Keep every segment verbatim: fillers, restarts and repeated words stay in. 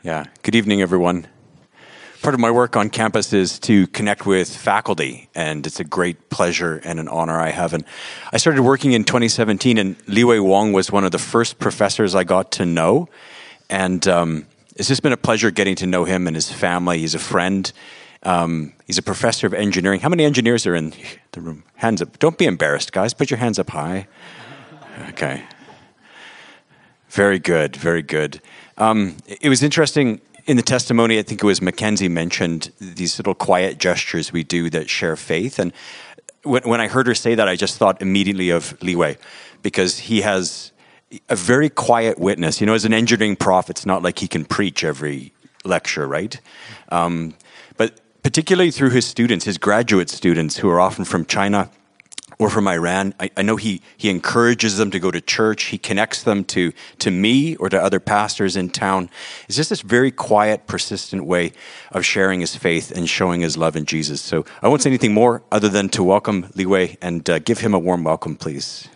Yeah. Good evening, everyone. Part of my work on campus is to connect with faculty, and it's a great pleasure and an honor I have. And I started working in twenty seventeen, and Li-Wei Wong was one of the first professors I got to know. And um, it's just been a pleasure getting to know him and his family. He's a friend. Um, he's a professor of engineering. How many engineers are in the room? Hands up. Don't be embarrassed, guys. Put your hands up high. Okay. Very good. Very good. Um, it was interesting in the testimony. I think it was Mackenzie mentioned these little quiet gestures we do that share faith. And when, when I heard her say that, I just thought immediately of Li-Wei, because he has a very quiet witness. You know, as an engineering prof, it's not like he can preach every lecture, right? Um, but particularly through his students, his graduate students, who are often from China or from Iran, I, I know he he encourages them to go to church. He connects them to to me or to other pastors in town. It's just this very quiet, persistent way of sharing his faith and showing his love in Jesus. So I won't say anything more other than to welcome Li-Wei and uh, give him a warm welcome, please.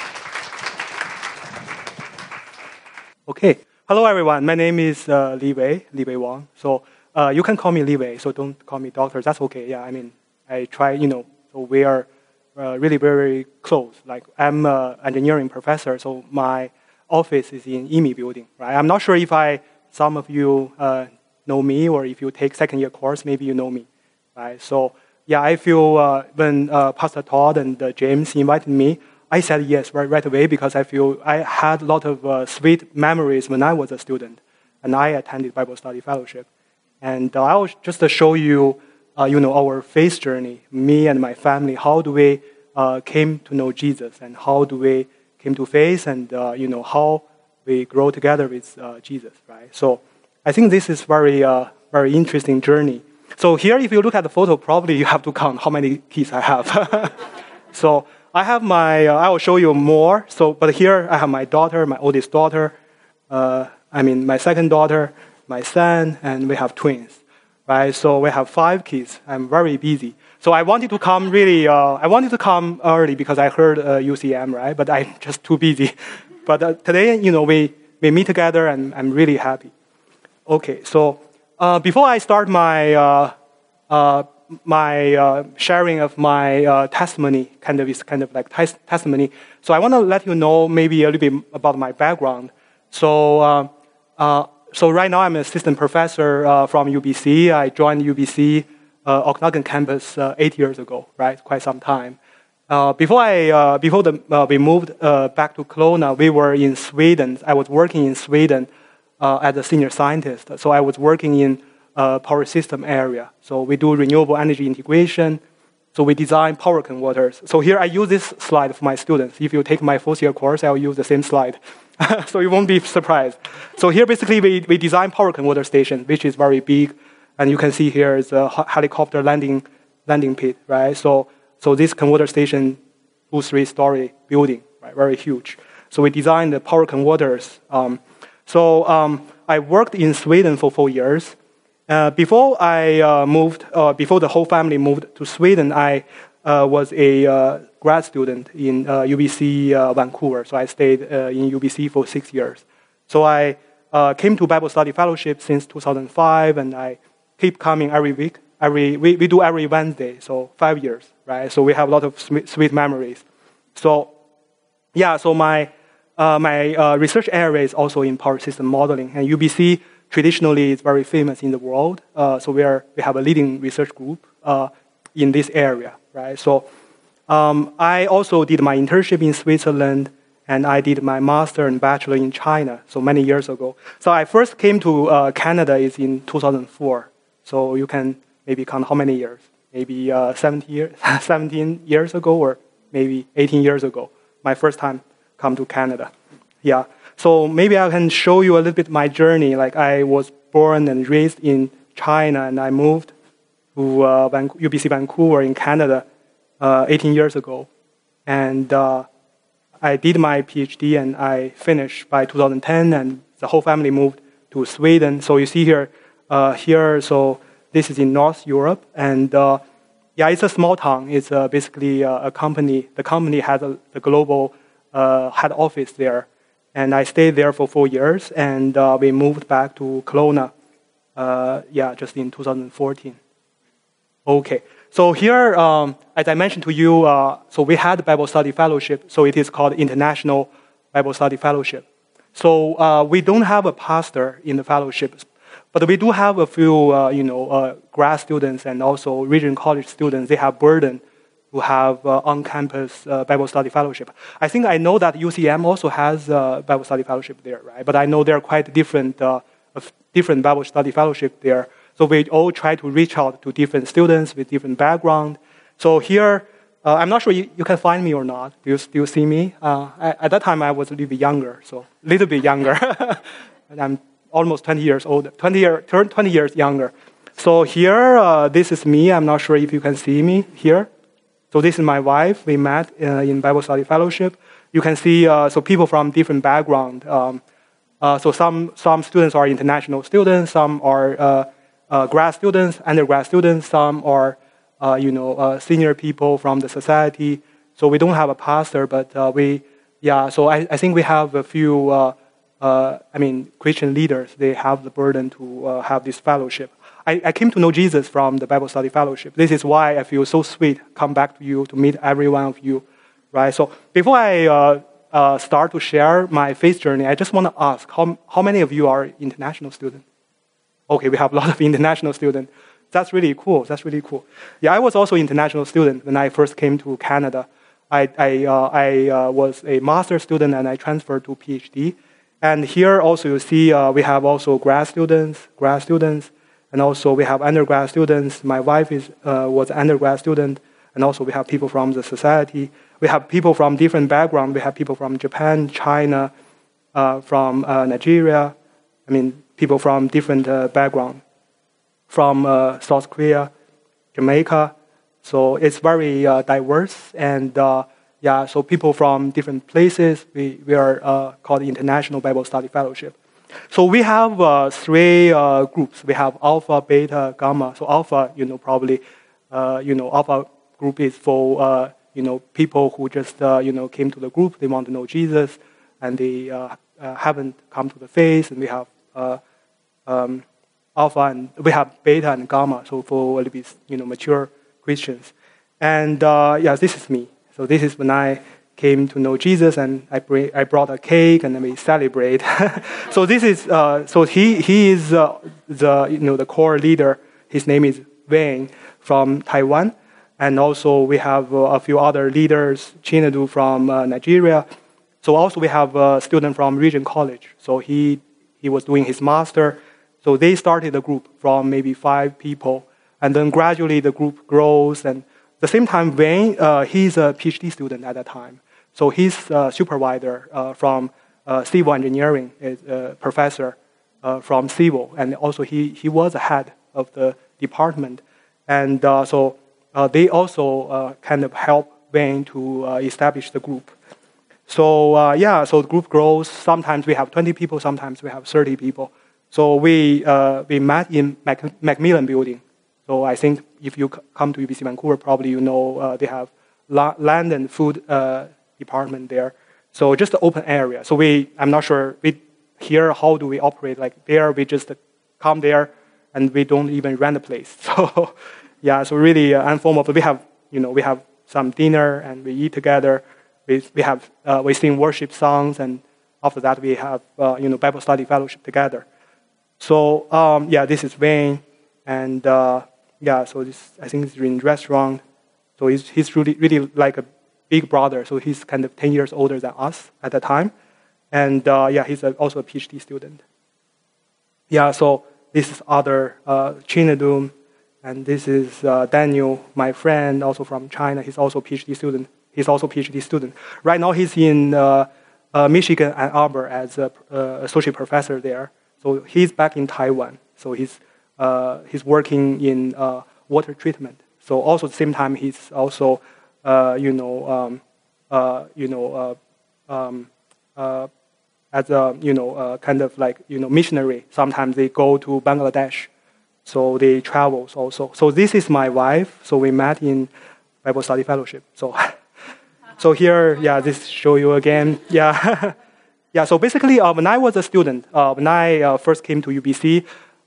Okay. Hello, everyone. My name is uh, Li-Wei, Li-Wei Wong. So uh, you can call me Li-Wei, so don't call me doctor. That's okay. Yeah, I mean, I try, you know, so we are uh, really very close. Like, I'm an engineering professor, so my office is in I M E building, right? I'm not sure if I, some of you uh, know me, or if you take second year course, maybe you know me, right? So yeah, I feel uh, when uh, Pastor Todd and uh, James invited me, I said yes right, right away, because I feel I had a lot of uh, sweet memories when I was a student, and I attended Bible study fellowship. And uh, I'll just show you, uh, you know, our faith journey, me and my family. How do we uh, came to know Jesus, and how do we came to faith, and uh, you know, how we grow together with uh, Jesus, right? So I think this is very, uh, very interesting journey. So here, if you look at the photo, probably you have to count how many kids I have. So I have my, uh, I will show you more. So, but here I have my daughter, my oldest daughter, uh, I mean, my second daughter, my son, and we have twins, right? So we have five kids. I'm very busy. So I wanted to come really, uh, I wanted to come early because I heard uh, U C M, right? But I'm just too busy. But uh, today, you know, we, we meet together, and I'm really happy. Okay, so uh, before I start my, uh, uh, my uh, sharing of my uh, testimony, kind of is kind of like tes- testimony. So I want to let you know maybe a little bit about my background. So, uh, uh, so right now I'm an assistant professor uh, from U B C. I joined U B C uh, Okanagan campus uh, eight years ago, right? Quite some time. Uh, before I uh, before the, uh, we moved uh, back to Kelowna, we were in Sweden. I was working in Sweden uh, as a senior scientist. So I was working in Uh, power system area. So we do renewable energy integration. So we design power converters. So here I use this slide for my students. If you take my fourth year course, I'll use the same slide. So you won't be surprised. So here basically we, we design power converter station, which is very big. And you can see here is a helicopter landing landing pit, right? So so this converter station, two, three story building, right? Very huge. So we designed the power converters. Um, so um, I worked in Sweden for four years. Uh, before I uh, moved, uh, before the whole family moved to Sweden, I uh, was a uh, grad student in uh, U B C uh, Vancouver. So I stayed uh, in U B C for six years. So I uh, came to Bible study fellowship since two thousand five, and I keep coming every week. Every we, we do every Wednesday, so five years, right? So we have a lot of sweet, sweet memories. So yeah, so my uh, my uh, research area is also in power system modeling, and U B C traditionally is very famous in the world. Uh, so we are we have a leading research group uh, in this area, right? So um, I also did my internship in Switzerland, and I did my master and bachelor in China, so many years ago. So I first came to uh, Canada is in two thousand four. So you can maybe count how many years? Maybe uh, seventeen, years, seventeen years ago, or maybe eighteen years ago. My first time come to Canada. Yeah. So maybe I can show you a little bit my journey. Like, I was born and raised in China, and I moved to uh, Van- U B C Vancouver in Canada uh, eighteen years ago. And uh, I did my PhD, and I finished by two thousand ten, and the whole family moved to Sweden. So you see here, uh, here, so this is in North Europe. And uh, yeah, it's a small town. It's uh, basically uh, a company. The company has a, the global uh, head office there. And I stayed there for four years, and uh, we moved back to Kelowna uh, yeah, just in two thousand fourteen. Okay, so here, um, as I mentioned to you, uh, so we had Bible Study Fellowship, so it is called International Bible Study Fellowship. So uh, we don't have a pastor in the fellowship, but we do have a few, uh, you know, uh, grad students and also regional college students. They have burden to have uh, on-campus uh, Bible Study Fellowship. I think I know that U C M also has uh, Bible Study Fellowship there, right? But I know there are quite different, uh, different Bible Study Fellowship there. So we all try to reach out to different students with different background. So here, uh, I'm not sure you, you can find me or not. Do you still see me? Uh, I, at that time, I was a little bit younger, so a little bit younger. And I'm almost twenty years older, twenty, year, twenty years younger. So here, uh, this is me. I'm not sure if you can see me here. So this is my wife. We met uh, in Bible Study Fellowship. You can see uh, so people from different background. Um, uh, so some some students are international students. Some are uh, uh, grad students, undergrad students. Some are uh, you know uh, senior people from the society. So we don't have a pastor, but uh, we yeah. So I, I think we have a few. Uh, uh, I mean Christian leaders. They have the burden to uh, have this fellowship. I, I came to know Jesus from the Bible Study Fellowship. This is why I feel so sweet come back to you to meet every one of you, right? So before I uh, uh, start to share my faith journey, I just want to ask, how, how many of you are international students? Okay, we have a lot of international students. That's really cool. That's really cool. Yeah, I was also an international student when I first came to Canada. I, I, uh, I uh, was a master's student and I transferred to PhD. And here also you see uh, we have also grad students, grad students, and also we have undergrad students. My wife is, uh, was an undergrad student. And also we have people from the society. We have people from different backgrounds. We have people from Japan, China, uh, from uh, Nigeria. I mean, people from different uh, backgrounds. From uh, South Korea, Jamaica. So it's very uh, diverse. And uh, yeah, so people from different places. We, we are uh, called the International Bible Study Fellowship. So we have uh, three uh, groups. We have Alpha, Beta, Gamma. So Alpha, you know, probably, uh, you know, Alpha group is for, uh, you know, people who just, uh, you know, came to the group. They want to know Jesus, and they uh, uh, haven't come to the faith. And we have uh, um, Alpha, and we have Beta and Gamma. So for a little bit, you know, mature Christians. And uh, yeah, this is me. So this is when I came to know Jesus, and I, bring, I brought a cake, and then we celebrate. So this is uh, so he he is uh, the you know the core leader. His name is Wayne from Taiwan, and also we have uh, a few other leaders. Chinadu from uh, Nigeria. So also we have a student from Regent College. So he he was doing his master. So they started a group from maybe five people, and then gradually the group grows. And at the same time, Wayne uh, he's a PhD student at that time. So his uh, supervisor uh, from uh, civil engineering is a professor uh, from civil, and also he, he was the head of the department. And uh, so uh, they also uh, kind of help Wayne to uh, establish the group. So uh, yeah, so the group grows. Sometimes we have twenty people, sometimes we have thirty people. So we uh, we met in Mac- Macmillan Building. So I think if you c- come to U B C Vancouver, probably you know uh, they have la- land and food uh, department there. So just the open area. So we, I'm not sure, we here, how do we operate? Like there, we just come there and we don't even rent a place. So yeah, so really uh, informal. But we have, you know, we have some dinner and we eat together. We, we have, uh, we sing worship songs, and after that we have, uh, you know, Bible study fellowship together. So um, yeah, this is Wayne. And uh, yeah, so this, I think it's in restaurant. So he's, he's really, really like a big brother, so he's kind of ten years older than us at the time. And uh, yeah, he's a, also a PhD student. Yeah, so this is other uh, Chinadu, and this is uh, Daniel, my friend, also from China. He's also a PhD student. He's also a PhD student. Right now he's in uh, uh, Michigan Ann Arbor as an uh, associate professor there. So he's back in Taiwan. So he's, uh, he's working in uh, water treatment. So also at the same time, he's also Uh, you know, um, uh, you know, uh, um, uh, as a, you know, uh, kind of like, you know, missionary. Sometimes they go to Bangladesh, so they travel also. So this is my wife. So we met in Bible Study Fellowship. So, so here, yeah, this show you again. Yeah, yeah. So basically, uh, when I was a student, uh, when I uh, first came to U B C,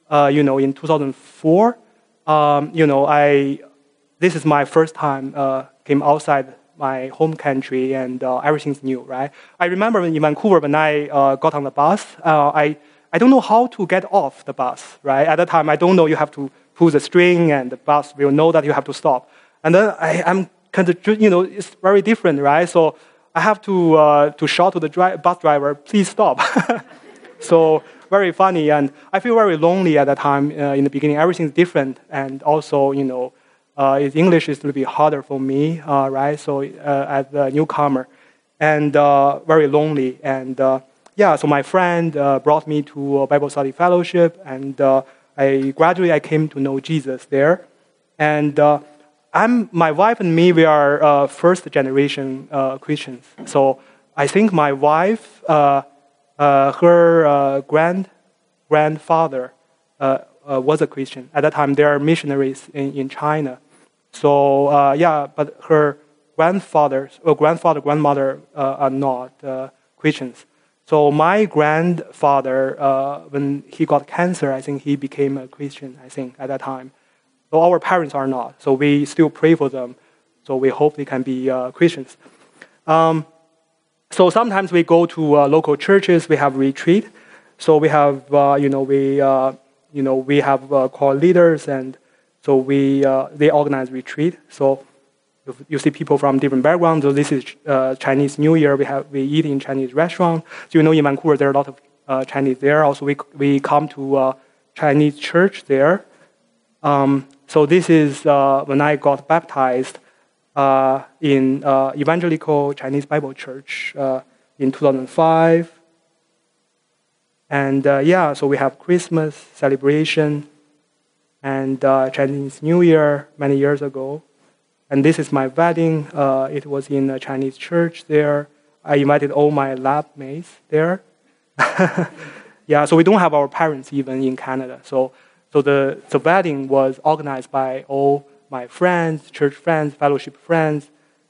uh, you know, in two thousand four, um, you know, I, this is my first time uh, came outside my home country, and uh, everything's new, right? I remember in Vancouver when I uh, got on the bus, uh, I, I don't know how to get off the bus, right? At that time, I don't know you have to pull the string, and the bus will know that you have to stop. And then I, I'm kind of, you know, it's very different, right? So I have to uh, to shout to the dri- bus driver, please stop. So very funny, and I feel very lonely at that time uh, in the beginning. Everything's different, and also, you know, uh, English is a little bit harder for me, uh, right? So uh, as a newcomer, and uh, very lonely. And uh, yeah, so my friend uh, brought me to a Bible study fellowship, and uh, I gradually I came to know Jesus there, and. Uh, I'm, my wife and me, we are uh, first generation uh, Christians. So I think my wife, uh, uh, her uh, grand grandfather uh, uh, was a Christian. At that time, there are missionaries in, in China. So uh, yeah, but her grandfather, or grandfather, grandmother uh, are not uh, Christians. So my grandfather, uh, when he got cancer, I think he became a Christian, I think, at that time. So our parents are not. So we still pray for them. So we hope they can be uh, Christians. Um, so sometimes we go to uh, local churches. We have retreat. So we have, uh, you know, we, uh, you know, we have uh, call leaders, and so we uh, they organize retreat. So you see people from different backgrounds. So this is uh, Chinese New Year. We have we eat in Chinese restaurant. So you know, in Vancouver there are a lot of uh, Chinese there. Also, we we come to uh, Chinese church there. Um, so this is uh, when I got baptized uh, in uh, Evangelical Chinese Bible Church uh, in two thousand five. And uh, yeah, so we have Christmas celebration and uh, Chinese New Year many years ago. And this is my wedding. Uh, it was in a Chinese church there. I invited all my lab mates there. Yeah, so we don't have our parents even in Canada. So So the, the wedding was organized by all my friends, church friends, fellowship friends.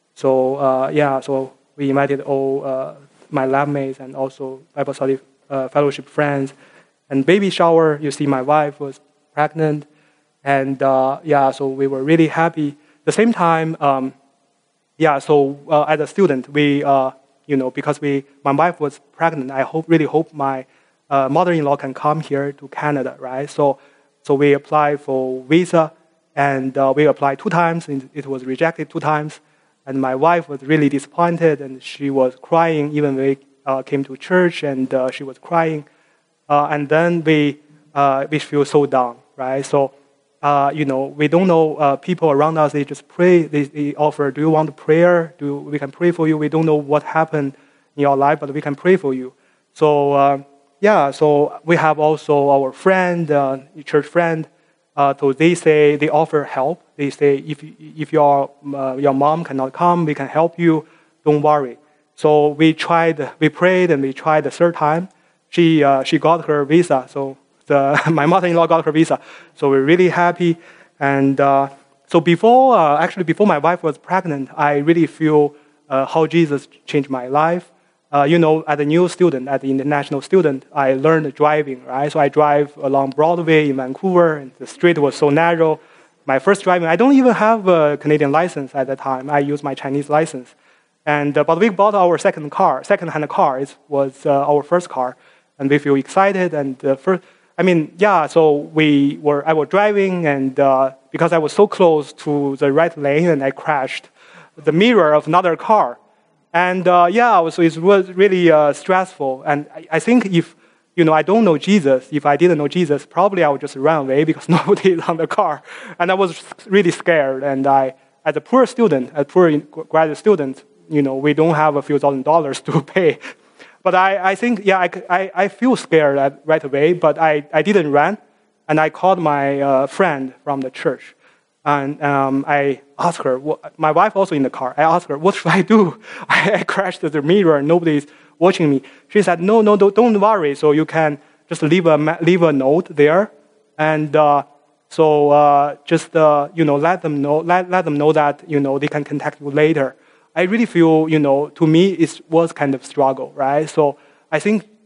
So uh, yeah, so we invited all uh, my lab mates and also Bible study uh, fellowship friends. And baby shower, you see my wife was pregnant. And uh, yeah, so we were really happy. At the same time, um, yeah, so uh, as a student, we, uh, you know, because we, my wife was pregnant, I hope, really hope my uh, mother-in-law can come here to Canada, right? So So we applied for visa, and uh, we applied two times, and it was rejected two times. And my wife was really disappointed, and she was crying even when we uh, came to church, and uh, she was crying. Uh, and then we uh, we feel so down, right? So, uh, you know, we don't know uh, people around us. They just pray. They, they offer, do you want prayer? Do we can pray for you? We don't know what happened in your life, but we can pray for you. So. Uh, Yeah, so we have also our friend, uh, church friend. Uh, so they say they offer help. They say if if your uh, your mom cannot come, we can help you. Don't worry. So we tried, we prayed, and we tried the third time. She uh, she got her visa. So the my mother-in-law got her visa. So we're really happy. And uh, so before, uh, actually before my wife was pregnant, I really feel uh, how Jesus changed my life. Uh, you know, as a new student, as an international student, I learned driving, right? So I drive along Broadway in Vancouver, and the street was so narrow. My first driving, I don't even have a Canadian license at that time. I used my Chinese license. And, uh, but we bought our second car, second-hand car. It was uh, our first car, and we feel excited. And uh, first, I mean, yeah, so we were, I was driving, and uh, because I was so close to the right lane, and I crashed the mirror of another car. And uh, yeah, so it was really uh, stressful. And I, I think if, you know, I don't know Jesus, if I didn't know Jesus, probably I would just run away because nobody is on the car. And I was really scared. And I, as a poor student, a poor graduate student, you know, we don't have a few thousand dollars to pay. But I, I think, yeah, I, I, I feel scared right away, but I, I didn't run. And I called my uh, friend from the church. And um, I asked her, what, my wife also in the car, I asked her, what should I do? I, I crashed the mirror and nobody's watching me. She said, no, no, don't, don't worry. So you can just leave a, leave a note there. And uh, so uh, just, uh, you know, let them know, let, let them know that, you know, they can contact you later. I really feel, you know, to me, it was kind of struggle, right? So I think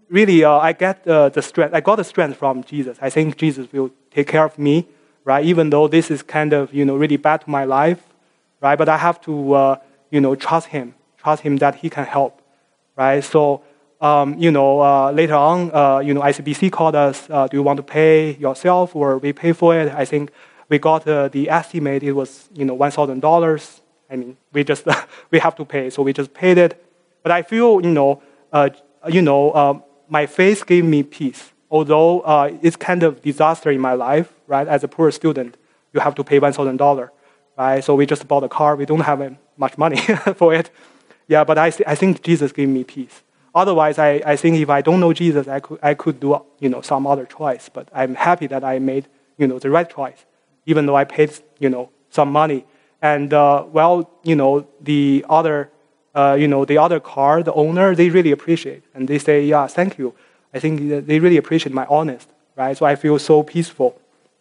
really, uh, I get uh, the strength. I got the strength from Jesus. I think Jesus will take care of me, right? Even though this is kind of, you know, really bad to my life, right? But I have to, uh, you know, trust Him, trust Him that He can help, right? So, um, you know, uh, later on, uh, you know, I C B C called us. Uh, do you want to pay yourself, or we pay for it? I think we got uh, the estimate. It was, you know, one thousand dollars. I mean, we just we have to pay, so we just paid it. But I feel, you know, uh, you know, um, my faith gave me peace. Although uh, it's kind of disaster in my life, right? As a poor student, you have to pay one thousand dollars, right? So we just bought a car. We don't have much money for it. Yeah, but I, I think Jesus gave me peace. Otherwise, I, I think if I don't know Jesus, I could I could do, you know, some other choice. But I'm happy that I made, you know, the right choice, even though I paid, you know, some money. And uh, well, you know, the other, uh, you know, the other car, the owner, they really appreciate, and they say, yeah, thank you. I think they really appreciate my honest, right? So I feel so peaceful.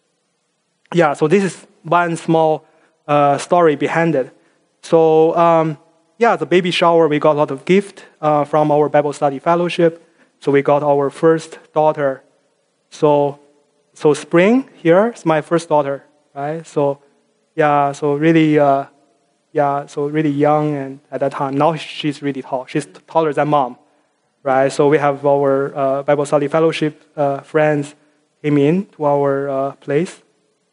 Yeah. So this is one small uh, story behind it. So. Um, Yeah, the baby shower, we got a lot of gift uh, from our Bible study fellowship. So we got our first daughter. So, so Spring here is my first daughter, right? So, yeah, so really, uh, yeah, so really young, and at that time, now she's really tall. She's taller than mom, right? So we have our uh, Bible study fellowship uh, friends came in to our uh, place.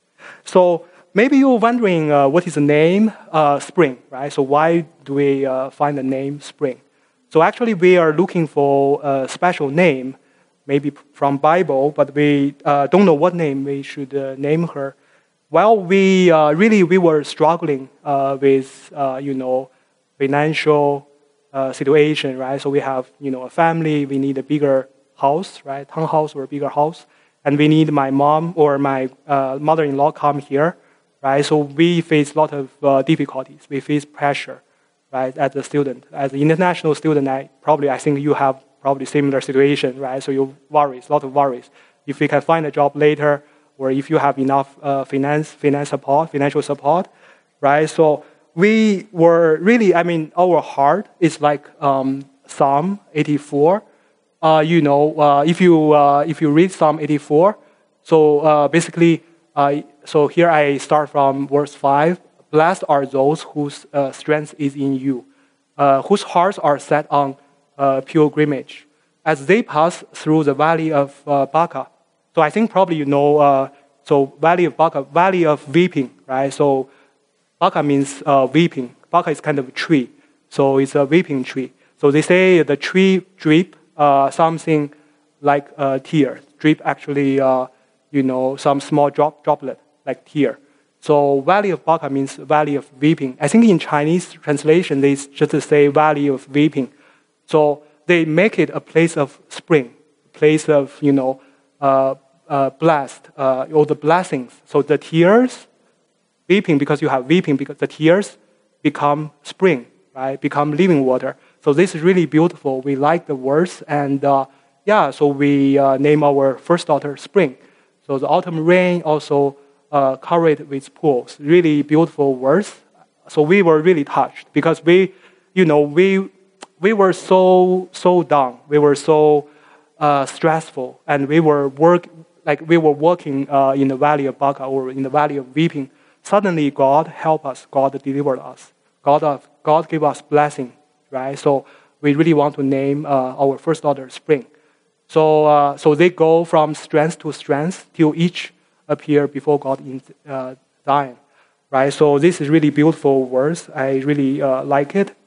So. Maybe you're wondering uh, what is the name uh, Spring, right? So why do we uh, find the name Spring? So actually we are looking for a special name, maybe from Bible, but we uh, don't know what name we should uh, name her. Well, we uh, really we were struggling uh, with uh, you know financial uh, situation, right? So we have you know a family, we need a bigger house, right? Townhouse or a bigger house, and we need my mom or my uh, mother-in-law come here. Right, so we face a lot of uh, difficulties. We face pressure, right, as a student. As an international student, I probably I think you have probably similar situation, right? So you worries, a lot of worries. If you can find a job later, or if you have enough uh, finance, finance support, financial support, right? So we were really, I mean, our heart is like um, Psalm eighty-four. Uh, you know, uh, if you uh, if you read Psalm eighty-four, so uh, basically. Uh, so here I start from verse five. Blessed are those whose uh, strength is in you, uh, whose hearts are set on uh, pilgrimage, as they pass through the valley of uh, Baca. So I think probably you know, uh, so valley of Baca, valley of weeping, right? So Baca means uh, weeping. Baca is kind of a tree, so it's a weeping tree. So they say the tree drip uh, something like a tear. Drip actually. Uh, you know, some small drop, droplet, like tear. So valley of Baca means valley of weeping. I think in Chinese translation, they just say valley of weeping. So they make it a place of spring, a place of, you know, uh, uh, blessed, uh, all the blessings. So the tears, weeping, because you have weeping, because the tears become spring, right, become living water. So this is really beautiful. We like the words. And uh, yeah, so we uh, name our first daughter Spring. So the autumn rain also uh, covered with pools. Really beautiful words. So we were really touched because we, you know, we we were so so down. We were so uh, stressful, and we were work like we were working uh, in the valley of Baca or in the valley of weeping. Suddenly, God helped us. God delivered us. God of God gave us blessing, right? So we really want to name uh, our first daughter Spring. So, uh, so they go from strength to strength till each appear before God in uh, Zion, right? So this is really beautiful words. I really uh, like it.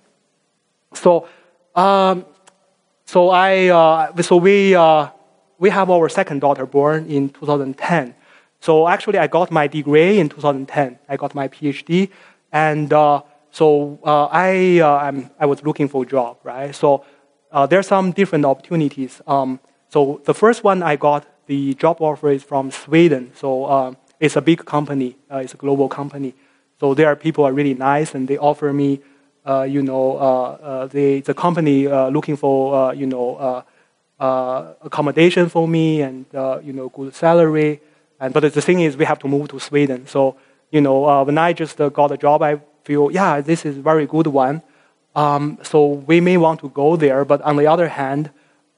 So, um, so I, uh, so we, uh, we have our second daughter born in two thousand ten. So actually, I got my degree in two thousand ten. I got my PhD, and uh, so uh, I, uh, I'm, I was looking for a job, right? So uh, there are some different opportunities. Um, So the first one I got, the job offer is from Sweden. So uh, it's a big company. Uh, it's a global company. So there are people are really nice, and they offer me, uh, you know, uh, uh, the the company uh, looking for, uh, you know, uh, uh, accommodation for me and uh, you know, good salary. And but the thing is, we have to move to Sweden. So you know, uh, when I just uh, got a job, I feel, yeah, this is a very good one. Um, so we may want to go there, but on the other hand.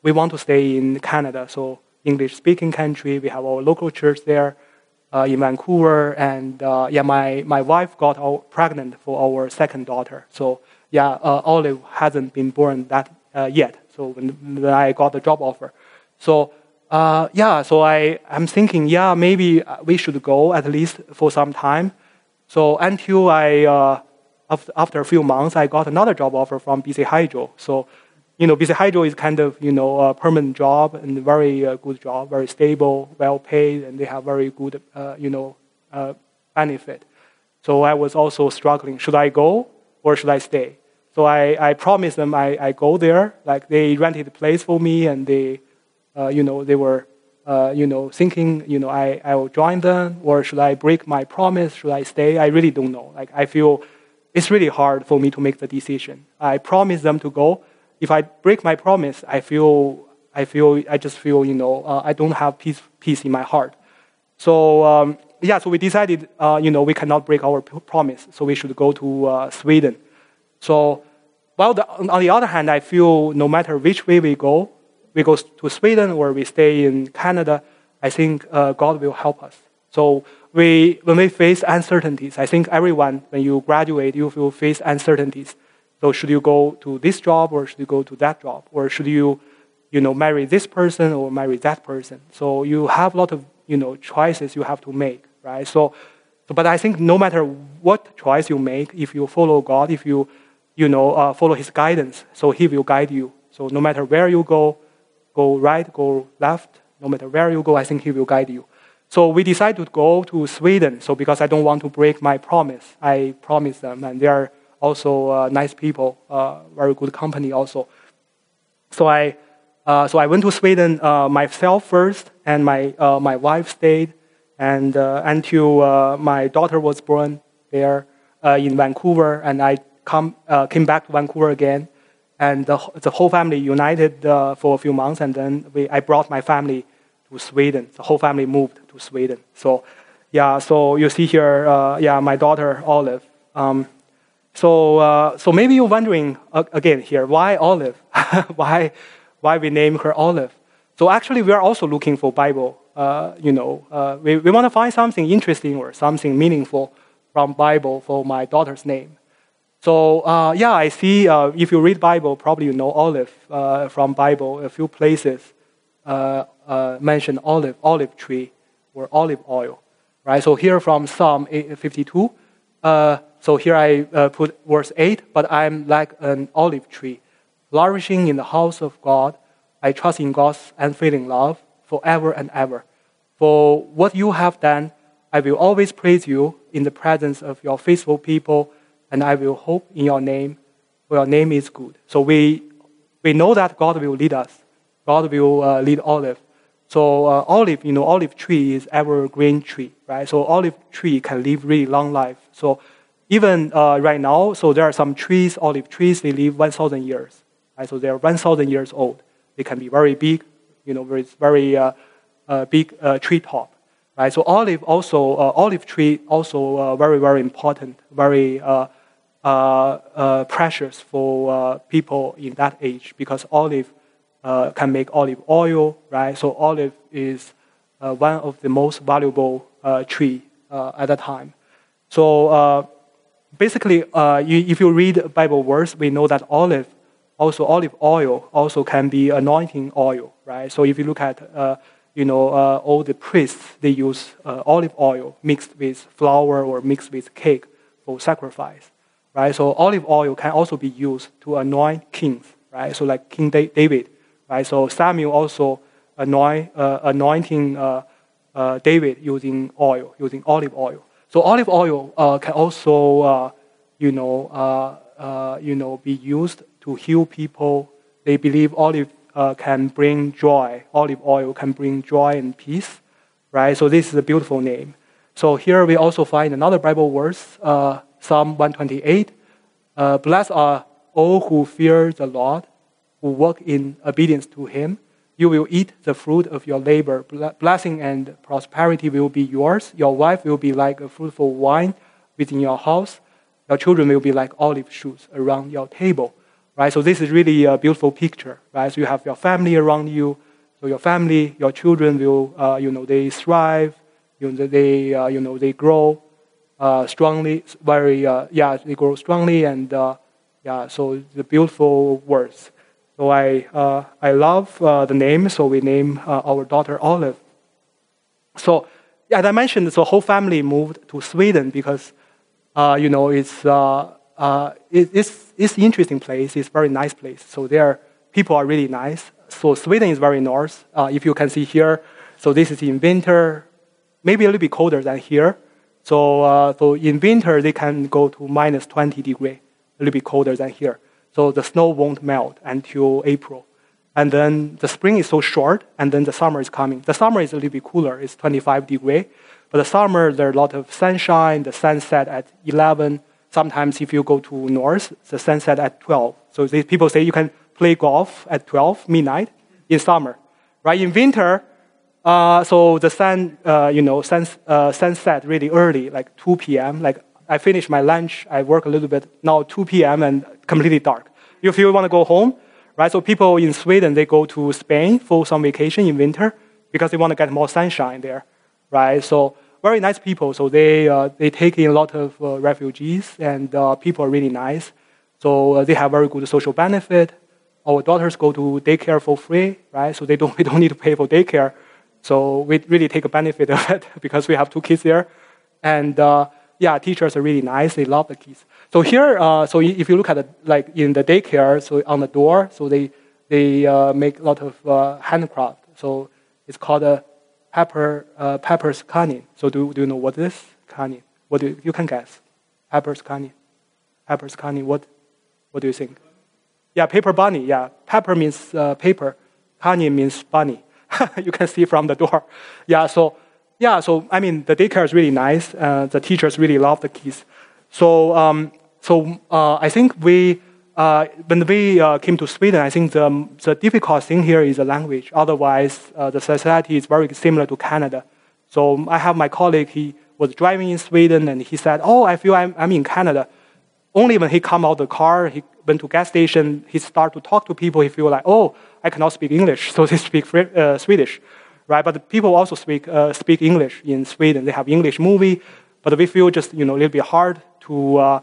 we want to stay in Canada, so English-speaking country. We have our local church there uh, in Vancouver, and uh, yeah, my, my wife got our, pregnant for our second daughter. So yeah, uh, Olive hasn't been born that uh, yet. So when, when I got the job offer, so uh, yeah, so I I'm thinking, yeah, maybe we should go at least for some time. So until I uh, after, after a few months, I got another job offer from B C Hydro. So you know, B C Hydro is kind of, you know, a permanent job and very uh, good job, very stable, well paid, and they have very good, uh, you know, uh, benefit. So I was also struggling. Should I go or should I stay? So I, I promised them I, I go there. Like they rented a place for me, and they, uh, you know, they were, uh, you know, thinking, you know, I, I will join them, or should I break my promise? Should I stay? I really don't know. Like I feel it's really hard for me to make the decision. I promised them to go. If I break my promise, I feel, I feel, I just feel, you know, uh, I don't have peace, peace in my heart. So um, yeah, so we decided, uh, you know, we cannot break our promise, so we should go to uh, Sweden. So, while the, on the other hand, I feel no matter which way we go, we go to Sweden or we stay in Canada, I think uh, God will help us. So we, when we face uncertainties, I think everyone, when you graduate, you will face uncertainties. So should you go to this job or should you go to that job? Or should you, you know, marry this person or marry that person? So you have a lot of, you know, choices you have to make, right? So, so but I think no matter what choice you make, if you follow God, if you, you know, uh, follow His guidance, so He will guide you. So no matter where you go, go right, go left, no matter where you go, I think He will guide you. So we decided to go to Sweden. So because I don't want to break my promise, I promised them, and they are also uh, nice people, uh, very good company also. So I, uh, so I went to Sweden uh, myself first, and my uh, my wife stayed, and uh, until uh, my daughter was born there uh, in Vancouver, and I come uh, came back to Vancouver again, and the the whole family united uh, for a few months, and then we I brought my family to Sweden. The whole family moved to Sweden. So, yeah. So you see here, uh, yeah, my daughter Olive. Um, So, uh, so maybe you're wondering uh, again here, why Olive? why, why we name her Olive? So actually, we are also looking for Bible. Uh, you know, uh, we we want to find something interesting or something meaningful from Bible for my daughter's name. So uh, yeah, I see. Uh, if you read Bible, probably you know Olive uh, from Bible. A few places uh, uh, mention olive, olive tree, or olive oil, right? So here from Psalm fifty-two. Uh, So here I uh, put verse eight, but I'm like an olive tree, flourishing in the house of God. I trust in God's unfailing love forever and ever. For what you have done, I will always praise you in the presence of your faithful people, and I will hope in your name, for your name is good. So we, we know that God will lead us. God will uh, lead Olive. So uh, olive, you know, olive tree is evergreen tree, right? So olive tree can live really long life. So even uh, right now, so there are some trees, olive trees, they live one thousand years. Right? So they are one thousand years old. They can be very big, you know, very, very uh, uh, big uh, tree top. Right? So olive also, uh, olive tree also uh, very, very important, very uh, uh, uh, precious for uh, people in that age, because olive uh, can make olive oil, right? So olive is uh, one of the most valuable uh, tree uh, at that time. So uh, basically, uh, you, if you read Bible verse, we know that olive, also olive oil, also can be anointing oil, right? So if you look at, uh, you know, uh, all the priests, they use uh, olive oil mixed with flour or mixed with cake for sacrifice, right? So olive oil can also be used to anoint kings, right? So like King David, right? So Samuel also anoint, uh, anointing uh, uh, David using oil, using olive oil. So olive oil uh, can also, uh, you know, uh, uh, you know, be used to heal people. They believe olive uh, can bring joy. Olive oil can bring joy and peace, right? So this is a beautiful name. So here we also find another Bible verse, uh, Psalm one twenty-eight. Uh, Blessed are all who fear the Lord, who walk in obedience to Him. You will eat the fruit of your labor. Blessing and prosperity will be yours. Your wife will be like a fruitful vine within your house. Your children will be like olive shoots around your table. right? So this is really a beautiful picture, right? So you have your family around you. So your family, your children will, uh, you know, they thrive. You know, they, uh, you know, they grow uh, strongly. Very, uh, yeah, they grow strongly, and uh, yeah. So the beautiful words. So I, uh, I love uh, the name. So we name uh, our daughter Olive. So, as I mentioned, the whole family moved to Sweden because, uh, you know, it's uh, uh, it, it's it's an interesting place. It's a very nice place. So there, people are really nice. So Sweden is very north. Uh, if you can see here, so this is in winter, maybe a little bit colder than here. So uh, so in winter they can go to minus twenty degree, a little bit colder than here. So the snow won't melt until April. And then the spring is so short, and then the summer is coming. The summer is a little bit cooler. It's twenty-five degree. But the summer, there's a lot of sunshine. The sunset at eleven. Sometimes if you go to north, the sunset at twelve. So they, people say you can play golf at twelve, midnight, in summer. Right? In winter, uh, so the sun, uh, you know, sun, uh, sunset really early, like two p.m. Like I finish my lunch, I work a little bit. Now two p.m. and completely dark. If you want to go home, right? So people in Sweden, they go to Spain for some vacation in winter because they want to get more sunshine there, right? So very nice people. So they uh, they take in a lot of uh, refugees, and uh, people are really nice. So uh, they have very good social benefit. Our daughters go to daycare for free, right? So they don't we don't need to pay for daycare. So we really take a benefit of it because we have two kids there, and uh, yeah, teachers are really nice. They love the kids. So here, uh, so if you look at the, like in the daycare, so on the door, so they they uh, make a lot of uh, handcraft. So it's called a pepper uh, pepper's cunning. So do do you know what is cunning? What do you, you can guess? Pepper's cunning. Pepper's cunning. What what do you think? Yeah, paper bunny. Yeah, pepper means uh, paper. Cunning means bunny. You can see from the door. Yeah. So yeah. So I mean, the daycare is really nice. Uh, the teachers really love the kids. So. Um, So uh, I think we, uh, when we uh, came to Sweden, I think the, the difficult thing here is the language. Otherwise, uh, the society is very similar to Canada. So I have my colleague, he was driving in Sweden, and he said, oh, I feel I'm, I'm in Canada. Only when he come out of the car, he went to gas station, he start to talk to people, he feel like, oh, I cannot speak English, so they speak uh, Swedish. Right? But the people also speak, uh, speak English in Sweden. They have English movie, but we feel just, you know, a little bit hard to... Uh,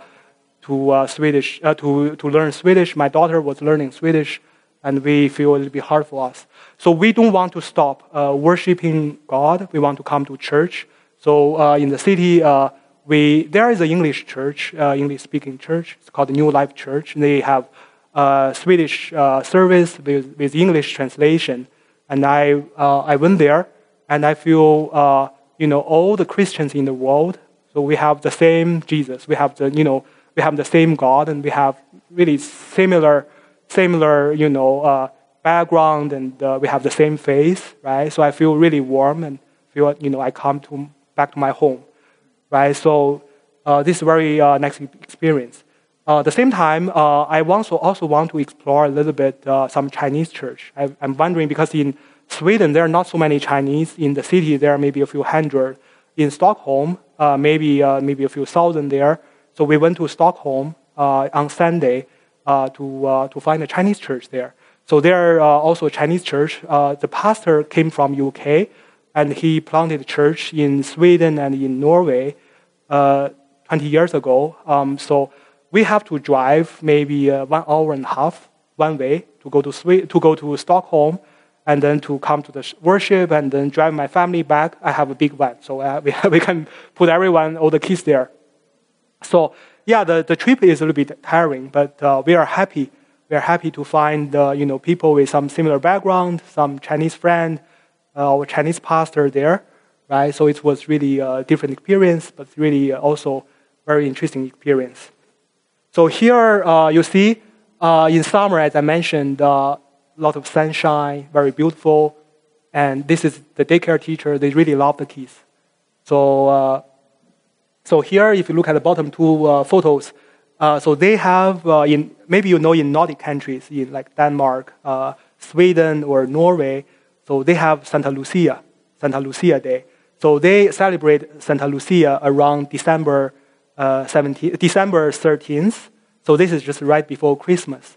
to uh, Swedish, uh, to, to learn Swedish. My daughter was learning Swedish, and we feel it will be hard for us. So we don't want to stop uh, worshiping God. We want to come to church. So uh, in the city, uh, we there is an English church, uh, English-speaking church. It's called the New Life Church. They have uh, Swedish uh, service with, with English translation. And I, uh, I went there, and I feel, uh, you know, all the Christians in the world, so we have the same Jesus. We have the, you know, we have the same God, and we have really similar, similar, you know, uh, background, and uh, we have the same faith, right? So I feel really warm and feel, you know, I come to back to my home, right? So uh, this is very uh, nice experience. Uh, at the same time, uh, I also also want to explore a little bit uh, some Chinese church. I, I'm wondering because in Sweden there are not so many Chinese. In the city there are maybe a few hundred. In Stockholm, uh, maybe uh, maybe a few thousand there. So we went to Stockholm uh, on Sunday uh, to uh, to find a Chinese church there. So there are uh, also a Chinese church. Uh, the pastor came from U K, and he planted a church in Sweden and in Norway uh, twenty years ago. Um, so we have to drive maybe uh, one hour and a half one way to go to Swe- to go to Stockholm, and then to come to the worship, and then drive my family back. I have a big van, so uh, we we can put everyone, all the kids there. So yeah, the, the trip is a little bit tiring, but uh, we are happy. We are happy to find uh, you know people with some similar background, some Chinese friend, uh, or Chinese pastor there, right? So it was really a different experience, but really also very interesting experience. So here uh, you see uh, in summer, as I mentioned, uh, a lot of sunshine, very beautiful, and this is the daycare teacher. They really love the kids. So. Uh, So here, if you look at the bottom two uh, photos, uh, so they have, uh, in maybe you know in Nordic countries, in like Denmark, uh, Sweden, or Norway, so they have Santa Lucia, Santa Lucia Day. So they celebrate Santa Lucia around December uh, seventeenth, December thirteenth. So this is just right before Christmas.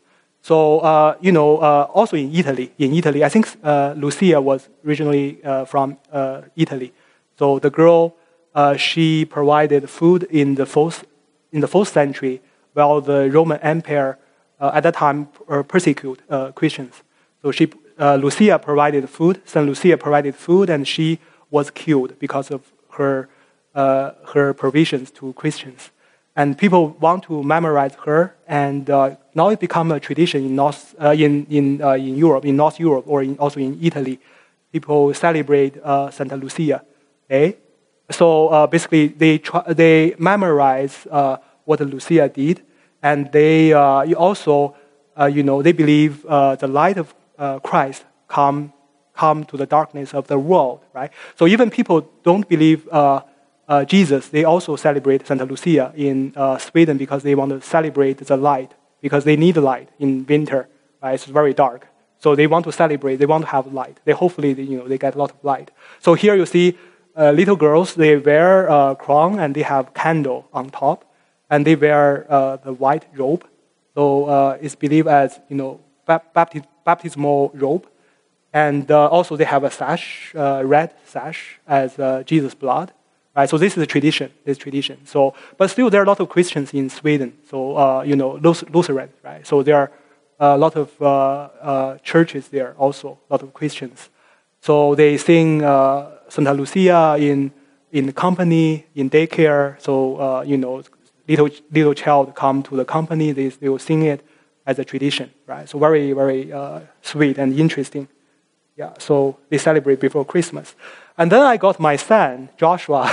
So, uh, you know, uh, also in Italy, in Italy, I think uh, Lucia was originally uh, from uh, Italy. So the girl, uh, she provided food in the fourth, in the fourth century, while the Roman Empire uh, at that time uh, persecute uh, Christians. So she, uh, Lucia provided food. Saint Lucia provided food, and she was killed because of her uh, her provisions to Christians. And people want to memorize her, and uh, now it become a tradition in North, uh, in in uh, in Europe, in North Europe, or in, also in Italy. People celebrate uh, Santa Lucia. Okay, so uh, basically they try, they memorize uh, what Lucia did, and they uh, also uh, you know they believe uh, the light of uh, Christ come come to the darkness of the world, right? So even people don't believe. Uh, Uh, Jesus, they also celebrate Santa Lucia in uh, Sweden because they want to celebrate the light, because they need light in winter, right? It's very dark. So they want to celebrate, they want to have light. They hopefully, they, you know, they get a lot of light. So here you see uh, little girls, they wear a crown and they have candle on top, and they wear uh, the white robe. So uh, it's believed as, you know, bapti- baptismal robe. And uh, also they have a sash, uh, red sash as uh, Jesus' blood. Right, so this is a tradition. This tradition. So, but still, there are a lot of Christians in Sweden. So, uh, you know, Lutheran, right? So there are a lot of uh, uh, churches there also. A lot of Christians. So they sing uh, Santa Lucia in in the company, in daycare. So uh, you know, little little child come to the company. They they will sing it as a tradition, right? So very very uh, sweet and interesting. Yeah. So they celebrate before Christmas. And then I got my son, Joshua.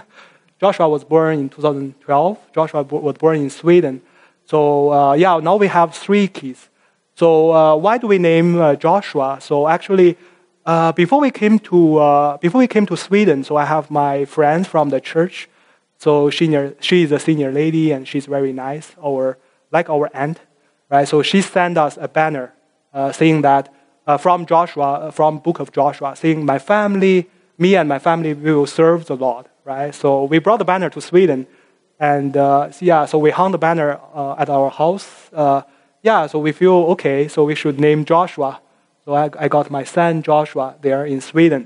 Joshua was born in two thousand twelve. Joshua was born in Sweden. So uh, yeah, now we have three kids. So uh, why do we name uh, Joshua? So actually, uh, before we came to uh, before we came to Sweden, so I have my friends from the church. So she she is a senior lady and she's very nice, or like our aunt, right? So she sent us a banner uh, saying that uh, from Joshua, from Book of Joshua, saying my family. Me and my family, we will serve the Lord, right? So we brought the banner to Sweden, and uh, yeah, so we hung the banner uh, at our house. Uh, yeah, so we feel okay, so we should name Joshua. So I, I got my son Joshua there in Sweden.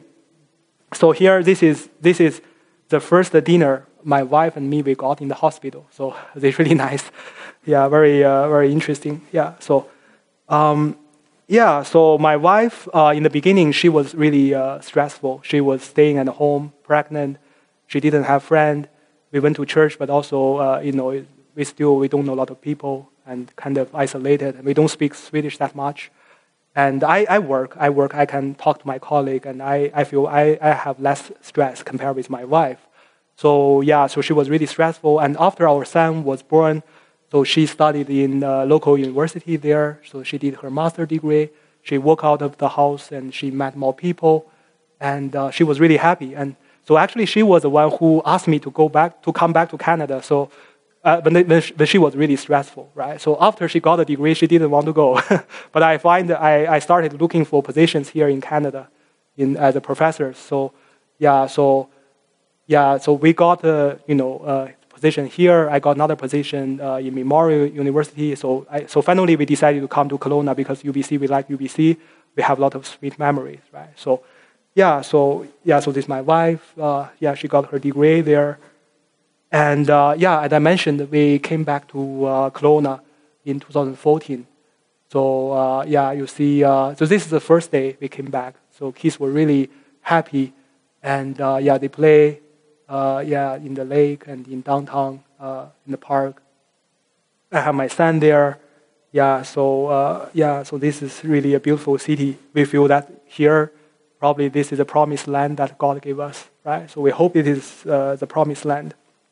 So here, this is this is the first dinner my wife and me we got in the hospital. So it's really nice. Yeah, very uh, very interesting. Yeah, so. Um, Yeah, so my wife, uh, in the beginning, she was really uh, stressful. She was staying at home, pregnant. She didn't have friends. We went to church, but also, uh, you know, we still, we don't know a lot of people and kind of isolated. We don't speak Swedish that much. And I, I work, I work, I can talk to my colleague, and I, I feel I, I have less stress compared with my wife. So, yeah, so she was really stressful. And after our son was born, so she studied in a local university there. So she did her master's degree. She walked out of the house and she met more people. And uh, she was really happy. And so actually she was the one who asked me to go back, to come back to Canada. So uh, but, but she was really stressful, right? So after she got a degree, she didn't want to go. But I find that I, I started looking for positions here in Canada in, as a professor. So yeah, so yeah, so we got a, you know, uh, position here. I got another position uh, in Memorial University. So I, so finally we decided to come to Kelowna because U B C, we like U B C. We have a lot of sweet memories, right? So yeah, so yeah, so this is my wife. Uh, yeah, she got her degree there. And uh, yeah, as I mentioned, we came back to uh, Kelowna in two thousand fourteen. So uh, yeah, you see, uh, so this is the first day we came back. So kids were really happy. And uh, yeah, they play Uh, yeah, in the lake and in downtown, uh, in the park. I have my son there. Yeah, so uh, yeah, so this is really a beautiful city. We feel that here, probably this is a promised land that God gave us, right? So we hope it is uh, the promised land.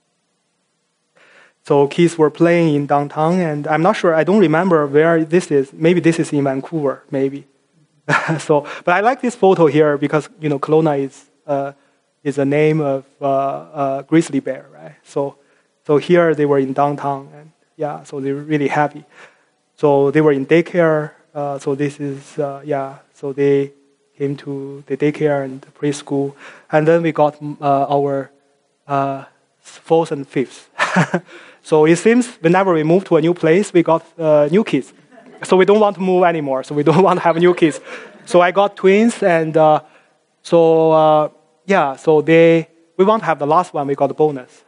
So kids were playing in downtown, and I'm not sure. I don't remember where this is. Maybe this is in Vancouver, maybe. So, but I like this photo here because you know Kelowna is. Uh, is the name of uh, uh, grizzly bear, right? So, so here they were in downtown, and yeah, so they were really happy. So they were in daycare. Uh, so this is uh, yeah. So they came to the daycare and the preschool, and then we got uh, our uh, fourth and fifth. So it seems whenever we move to a new place, we got uh, new kids. so we don't want to move anymore. So we don't want to have new kids. So I got twins, and uh, so uh, yeah, so they we want to have the last one. We got the bonus.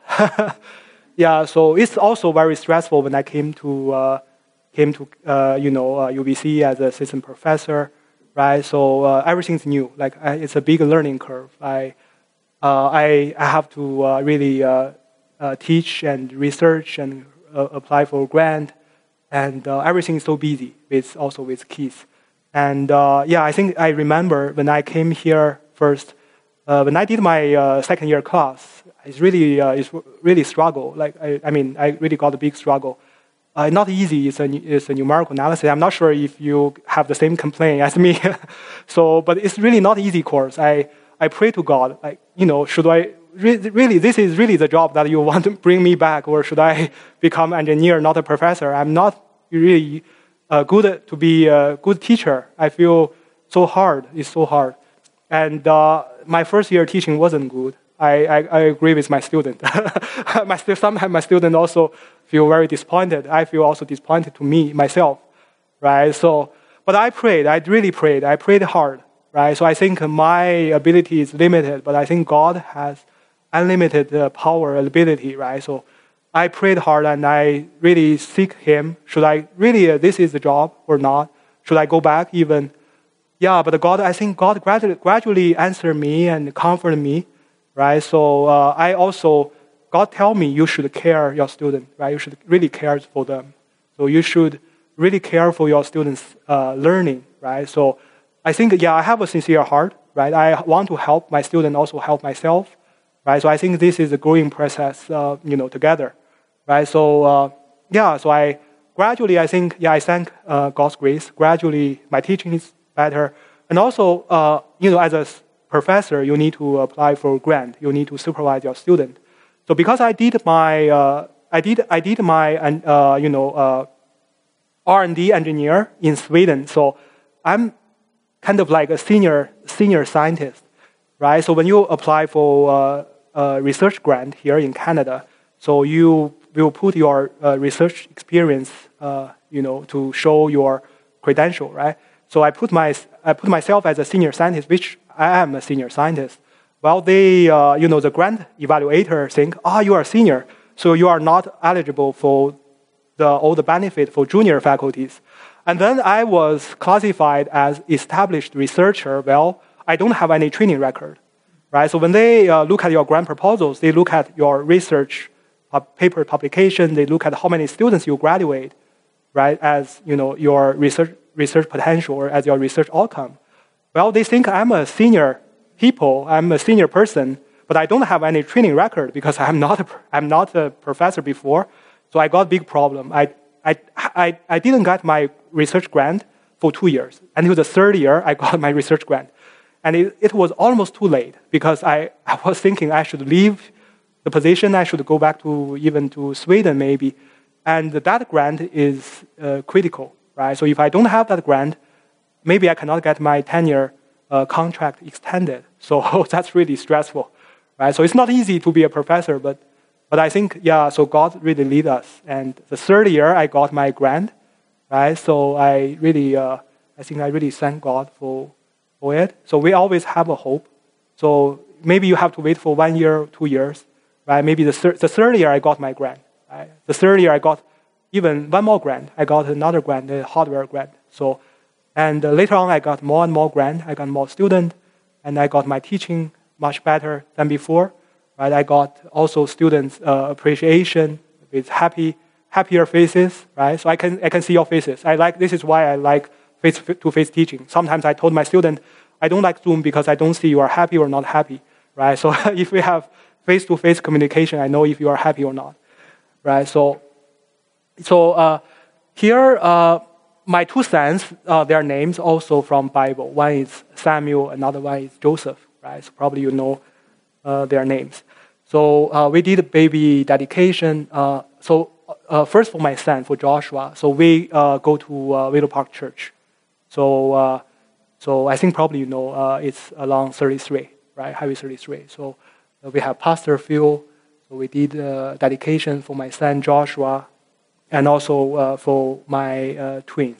Yeah, so it's also very stressful when I came to uh, came to uh, you know uh, U B C as an assistant professor, right? So uh, everything's new. Like I, it's a big learning curve. I uh, I I have to uh, really uh, uh, teach and research and uh, apply for grant, and uh, everything is so busy with also with kids. And uh, yeah, I think I remember when I came here first, uh, when I did my uh, second year class. It's really, uh, it's really struggle. Like I, I mean, I really got a big struggle. Uh, not easy. It's a, it's a numerical analysis. I'm not sure if you have the same complaint as me. So, but it's really not easy course. I, I pray to God, like, you know, should I re- really? This is really the job that you want to bring me back, or should I become engineer, not a professor? I'm not really uh, good to be a good teacher. I feel so hard. It's so hard, and uh, my first year teaching wasn't good. I, I, I agree with my student. my, sometimes my student also feel very disappointed. I feel also disappointed to me, myself, right? So, but I prayed, I really prayed, I prayed hard, right? So I think my ability is limited, but I think God has unlimited uh, power and ability, right? So I prayed hard and I really seek Him. Should I really, uh, this is the job or not? Should I go back even? Yeah, but God, I think God gradually, gradually answered me and comforted me. Right, so uh, I also, God tell me you should care your student, right? You should really care for them. So you should really care for your students' uh, learning, right? So I think, yeah, I have a sincere heart, right? I want to help my student, also help myself, right? So I think this is a growing process, uh, you know, together, right? So uh, yeah, so I gradually, I think, yeah, I thank uh, God's grace. Gradually, my teaching is better, and also, uh, you know, as a professor, you need to apply for a grant. You need to supervise your student. So because I did my, uh, I did, I did my, uh, you know, uh, R and D engineer in Sweden. So I'm kind of like a senior senior scientist, right? So when you apply for uh, a research grant here in Canada, so you will put your uh, research experience, uh, you know, to show your credential, right? So I put my, I put myself as a senior scientist, which I am a senior scientist. Well, they, uh, you know, the grant evaluator think, ah, oh, you are a senior, so you are not eligible for the, all the benefit for junior faculties. And then I was classified as established researcher. Well, I don't have any training record, right? So when they uh, look at your grant proposals, they look at your research uh, paper publication, they look at how many students you graduate, right, as, you know, your research research potential or as your research outcome. Well, they think I'm a senior people, I'm a senior person, but I don't have any training record because I'm not a, I'm not a professor before. So I got a big problem. I, I, I, I didn't get my research grant for two years. Until the third year, I got my research grant. And it, it was almost too late because I, I was thinking I should leave the position, I should go back to even to Sweden maybe. And that grant is uh, critical, right? So if I don't have that grant, maybe I cannot get my tenure uh, contract extended. So that's really stressful, right? So it's not easy to be a professor, but but I think, yeah, so God really lead us. And the third year, I got my grant, right? So I really, uh, I think I really thank God for, for it. So we always have a hope. So maybe you have to wait for one year, two years, right? Maybe the, thir- the third year, I got my grant, right? The third year, I got even one more grant. I got another grant, a hardware grant. So, and uh, later on, I got more and more grant. I got more student, and I got my teaching much better than before. Right? I got also students' uh, appreciation with happy, happier faces. Right? So I can I can see your faces. I like this is why I like face-to-face teaching. Sometimes I told my student, I don't like Zoom because I don't see you are happy or not happy. Right? So if we have face-to-face communication, I know if you are happy or not. Right? So. So uh, here, uh, my two sons, uh, their names also from Bible. One is Samuel, another one is Joseph, right? So probably you know uh, their names. So uh, we did a baby dedication. Uh, so uh, first for my son, for Joshua. So we uh, go to uh, Willow Park Church. So uh, so I think probably you know uh, it's along thirty-three, right? Highway thirty-three. So uh, we have Pastor Phil. So we did uh, dedication for my son Joshua. And also uh, for my uh, twins,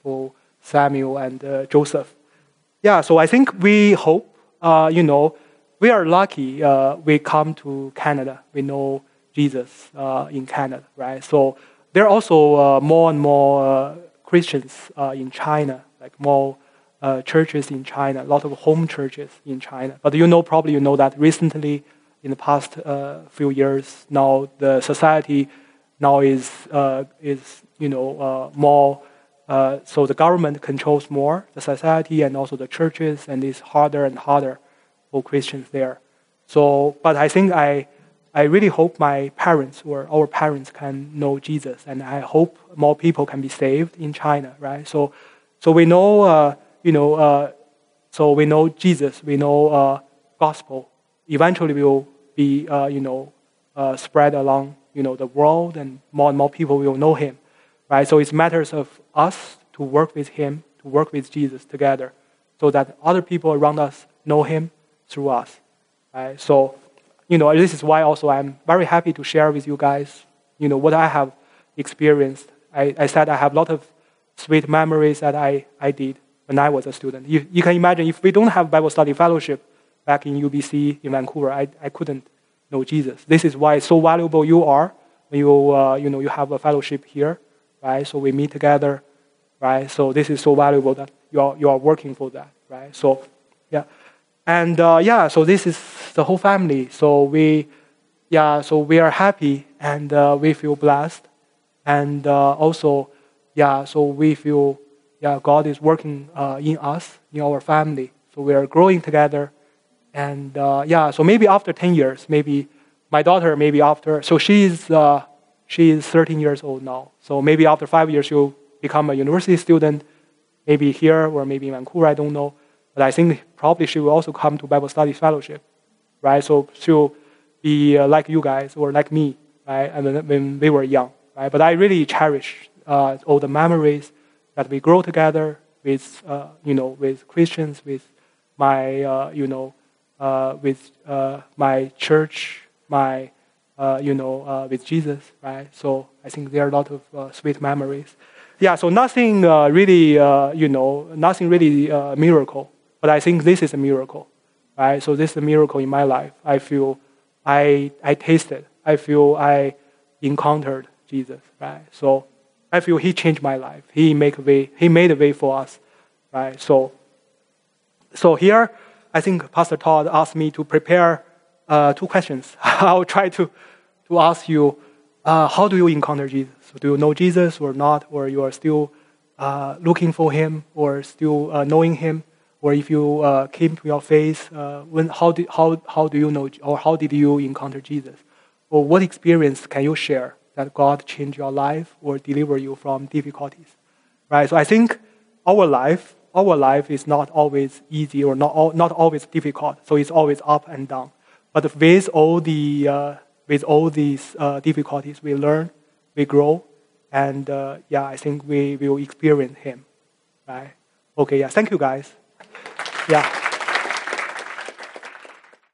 for Samuel and uh, Joseph. Yeah, so I think we hope, uh, you know, we are lucky uh, we come to Canada. We know Jesus uh, in Canada, right? So there are also uh, more and more uh, Christians uh, in China, like more uh, churches in China, a lot of home churches in China. But you know, probably you know that recently, in the past uh, few years, now the society now is uh, is you know uh, more. Uh, so the government controls more the society and also the churches, and it's harder and harder for Christians there. So, but I think I, I really hope my parents or our parents can know Jesus, and I hope more people can be saved in China, right? So, so we know, uh, you know, uh, so we know Jesus, we know uh, gospel. Eventually, will be, uh, you know, uh, spread along, you know, the world, and more and more people will know Him, right? So it's matters of us to work with Him, to work with Jesus together, so that other people around us know Him through us, right? So, you know, this is why also I'm very happy to share with you guys, you know, what I have experienced. I, I said I have a lot of sweet memories that I, I did when I was a student. You, you can imagine if we don't have Bible study fellowship back in U B C in Vancouver, I, I couldn't know Jesus. This is why it's so valuable you are when you, uh, you know, you have a fellowship here, right? So we meet together, right? So this is so valuable that you are, you are working for that, right? So, yeah. And uh, yeah, so this is the whole family. So we, yeah, so we are happy and uh, we feel blessed, and uh, also, yeah, so we feel, yeah, God is working uh, in us, in our family. So we are growing together, and uh, yeah, so maybe after ten years, maybe my daughter, maybe after, so she's uh, she is thirteen years old now. So maybe after five years, she'll become a university student, maybe here or maybe in Vancouver, I don't know. But I think probably she will also come to Bible Study Fellowship, right? So she'll be uh, like you guys or like me, right? And when, when we were young, right? But I really cherish uh, all the memories that we grow together with, uh, you know, with Christians, with my, uh, you know, uh, with uh, my church, my, uh, you know, uh, with Jesus, right? So I think there are a lot of uh, sweet memories. Yeah. So nothing uh, really, uh, you know, nothing really uh, miracle. But I think this is a miracle, right? So this is a miracle in my life. I feel I I tasted. I feel I encountered Jesus, right? So I feel He changed my life. He make a way. He made a way for us, right? So so here, I think Pastor Todd asked me to prepare uh, two questions. I'll try to to ask you, uh, how do you encounter Jesus? So do you know Jesus or not, or you are still uh, looking for Him, or still uh, knowing Him? Or if you uh, came to your faith, uh, when how did how how do you know, or how did you encounter Jesus? Or what experience can you share that God changed your life or deliver you from difficulties? Right. So I think our life, our life is not always easy or not all, not always difficult. So it's always up and down. But with all the uh, with all these uh, difficulties, we learn, we grow, and uh, yeah, I think we will experience Him. Right. Okay. Yeah. Thank you, guys. Yeah.